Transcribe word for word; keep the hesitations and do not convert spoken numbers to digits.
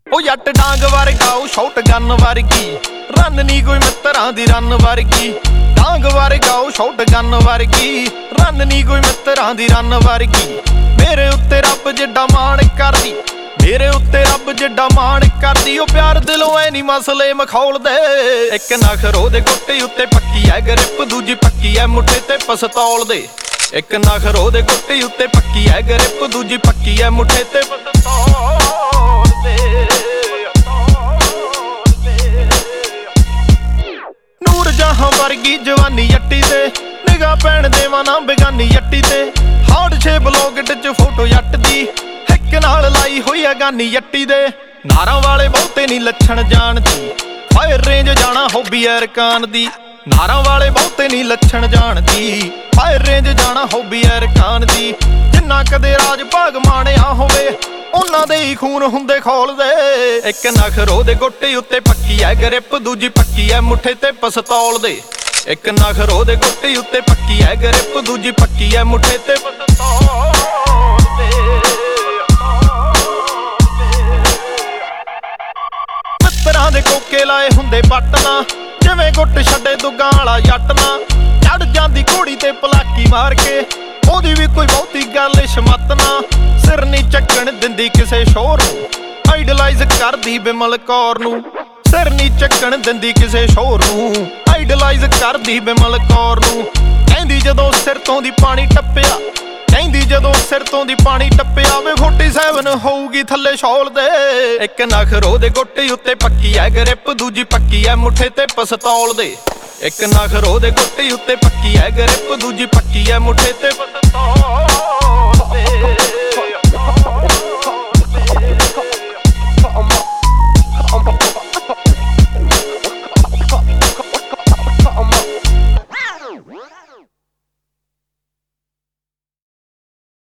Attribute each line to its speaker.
Speaker 1: ਉਹ ਜੱਟ ਡਾਂਗ ਵਰਗਾ ਉਹ ਸ਼ੌਟ ਗਨ ਵਰਗੀ ਰੰਨ ਨੀ ਕੋਈ ਮਿੱਤਰਾਂ ਦੀ ਰੰਨ ਵਰਗੀ ਡਾਂਗ ਵਰਗਾ ਉਹ ਸ਼ੌਟ ਗਨ ਵਰਗੀ ਰੰਨ ਨੀ ਕੋਈ ਮਿੱਤਰਾਂ ਦੀ ਰੰਨ ਵਰਗੀ ਮੇਰੇ ਉੱਤੇ ਰੱਬ ਜਿੱਡਾ ਮਾਣ ਕਰਦੀ ਮੇਰੇ ਉੱਤੇ ਰੱਬ ਜਿੱਡਾ ਮਾਣ ਕਰਦੀ ਉਹ ਪਿਆਰ ਦਿਲੋਂ ਐ ਨੀ ਮਸਲੇ ਮਖੌਲਦੇ ਇੱਕ ਨਖਰੋ ਦੇ ਗੁੱਟੇ ਉੱਤੇ ਪੱਕੀ ਐ ਗ੍ਰਿਪ ਦੂਜੀ ਪੱਕੀ ਐ ਮੁੱਠੇ ਤੇ ਪਿਸਤੌਲ ਦੇ ਇੱਕ ਨਖਰੋ ਦੇ ਗੁੱਟੇ ਉੱਤੇ ਪੱਕੀ ਐ ਗ੍ਰਿਪ ਦੂਜੀ ਪੱਕੀ ਐ ਮੁੱਠੇ ਤੇ ਪਿਸਤੌਲ ਦੇ ਨੂਰ ਜਹਾਂ ਵਰਗੀ ਜਵਾਨੀ ਜੱਟੀ ਤੇ ਨਿਗਾਹ ਪੈਣ ਦੇਵਾਂ ਨਾ ਬੇਗਾਨੀ ਜੱਟੀ ਤੇ ਹਾਰਡ ਸ਼ੇਪ ਬਲੌਗਟ ਚ ਫੋਟੋ ਜੱਟ ਦੀ ਇੱਕ ਨਾਲ ਲਾਈ ਹੋਈ ਆ ਗਾਨੀ ਜੱਟੀ ਦੇ ਨਾਰਾਂ ਵਾਲੇ ਬਹੁਤੇ ਨੀ ਲੱਛਣ ਜਾਣਦੀ ਫਾਇਰ ਰੇਂਜ ਜਾਣਾ ਹੌਬੀ ਐ ਰਕਾਨ ਦੀ ਨਾਰਾਂ ਵਾਲੇ ਬਹੁਤੇ ਨੀ ਲੱਛਣ ਜਾਣਦੀ ਫਾਇਰ ਰੇਂਜ ਜਾਣਾ ਹੌਬੀ ਐ ਰਕਾਨ ਦੀ ਜਿੰਨਾ ਕਦੇ ਰਾਜ ਭਾਗ ਮਾਣਿਆ ਹੋਵੇ ਉਹਨਾਂ ਦੇ ਹੀ ਖੂਨ ਹੁੰਦੇ ਖੋਲਦੇ ਇੱਕ ਨਖਰੋ ਦੇ ਗੁੱਟੇ ਉੱਤੇ ਪੱਕੀ ਐ ਗ੍ਰਿਪ ਦੂਜੀ ਪੱਕੀ ਐ ਮੁੱਠੇ ਤੇ ਪਿਸਤੌਲ ਦੇ ਇੱਕ ਨਖਰੋ ਦੇ ਗੁੱਟੇ ਉੱਤੇ ਪੱਕੀ ਐ ਗ੍ਰਿਪ ਦੂਜੀ ਪੱਕੀ ਐ ਮੁੱਠੇ ਤੇ ਪਿਸਤੌਲ ਦੇ ਮਿੱਤਰਾਂ ਦੇ ਕੋਕੇ ਲਾਏ ਹੁੰਦੇ ਬੱਟ ਨਾ ਜਿਵੇਂ ਗੁੱਟ ਛੱਡੇ ਦੁੱਗਾਂ ਵਾਲਾ ਜੱਟ ਨਾ ਚੜ ਜਾਂਦੀ ਘੋੜੀ ਤੇ ਪਲਾਕੀ ਮਾਰ ਕੇ ਉਹਦੀ ਵੀ ਕੋਈ ਬਹੁਤੀ ਗੱਲ ਸ਼ਮਤ ਨਾ ਸਿਰ ਨੀ ਚੱਕਣ ਦਿੰਦੀ ਕਿਸੇ ਸ਼ੋਰ ਨੂੰ ਆਈਡਲਾਈਜ਼ ਕਰਦੀ ਬਿਮਲ ਕੌਰ ਨੂੰ ਸਿਰ ਨੀ ਚੱਕਣ ਦਿੰਦੀ ਕਿਸੇ ਸ਼ੋਰ ਨੂੰ ਆਈਡਲਾਈਜ਼ ਕਰਦੀ ਬਿਮਲ ਕੌਰ ਨੂੰ ਕਹਿੰਦੀ ਜਦੋਂ ਸਿਰ ਤੋਂ ਦੀ ਪਾਣੀ ਟੱਪਿਆ ਕਹਿੰਦੀ ਜਦੋਂ ਸਿਰ ਤੋਂ ਦੀ ਪਾਣੀ ਟੱਪਿਆ ਵੇ ਸੈਂਤਾਲੀ ਹੋਊਗੀ ਥੱਲੇ ਸ਼ੌਲ ਦੇ ਇੱਕ ਨਖਰੋ ਦੇ ਗੁੱਟੇ ਉੱਤੇ ਪੱਕੀ ਐ ਗ੍ਰਿਪ ਦੂਜੀ ਪੱਕੀ ਐ ਮੁੱਠੇ ਤੇ ਪਿਸਤੌਲ ਦੇ ਇੱਕ ਨਖਰੋ ਦੇ ਗੁੱਟੇ ਉੱਤੇ ਪੱਕੀ ਐ ਗ੍ਰਿਪ ਦੂਜੀ ਪੱਕੀ ਐ ਮੁੱਠੇ ਤੇ ਪਿਸਤੌਲ